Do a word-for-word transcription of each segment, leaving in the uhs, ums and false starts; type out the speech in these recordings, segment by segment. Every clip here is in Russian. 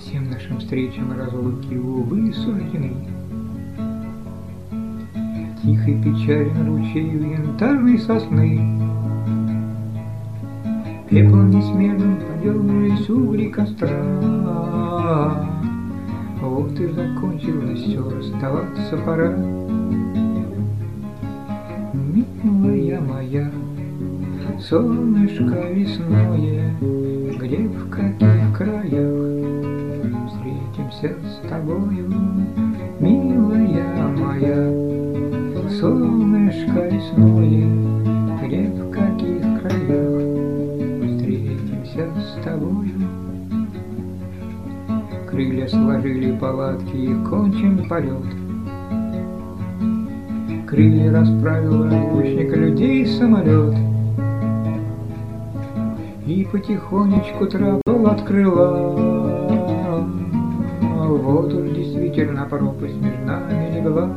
Всем нашим встречам разлуки, увы, суждены. Тихо и печален ручей у янтарной сосны. Пеплом несмежным подернулись угли костра. Вот и закончилось все, расставаться пора. Милая моя, солнышко лесное, где, в каких краях встретимся с тобою? Милая моя, солнышко лесное, где, в каких краях встретимся с тобою? Крылья сложили палатки и кончен полет. Крылья расправил разлучник людей самолет. И потихонечку трапл открыла. Вот уж действительно пропасть между нами легла.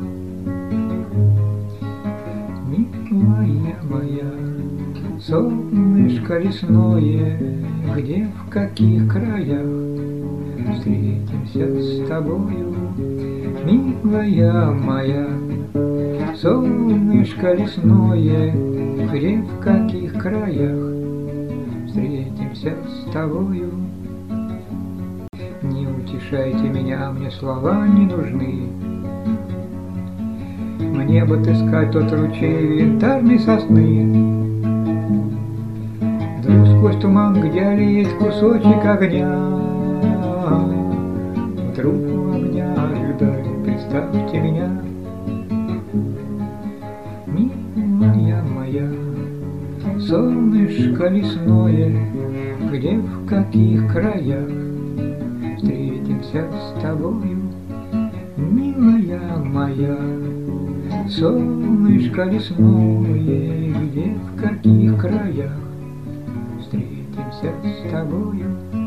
Милая моя, солнышко лесное, где, в каких краях встретимся с тобою? Милая моя, солнышко лесное, где, в каких краях встретимся с тобою? Не утешайте меня, мне слова не нужны. Мне бы отыскать тот ручей янтарной сосны. Вдруг сквозь туман, где аллеет кусочек огня, вдруг у огня ожидает, представьте меня. Милая моя, солнышко лесное, где, в каких краях встретимся с тобою? Милая моя, солнышко лесное, где, в каких краях встретимся с тобою?